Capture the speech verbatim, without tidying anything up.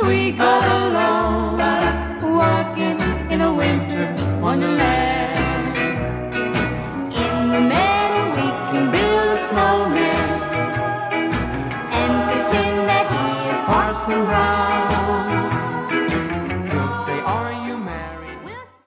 we go along, walking in a winter wonderland. In the meadow we can build a snowman and pretend that he is Parson Brown.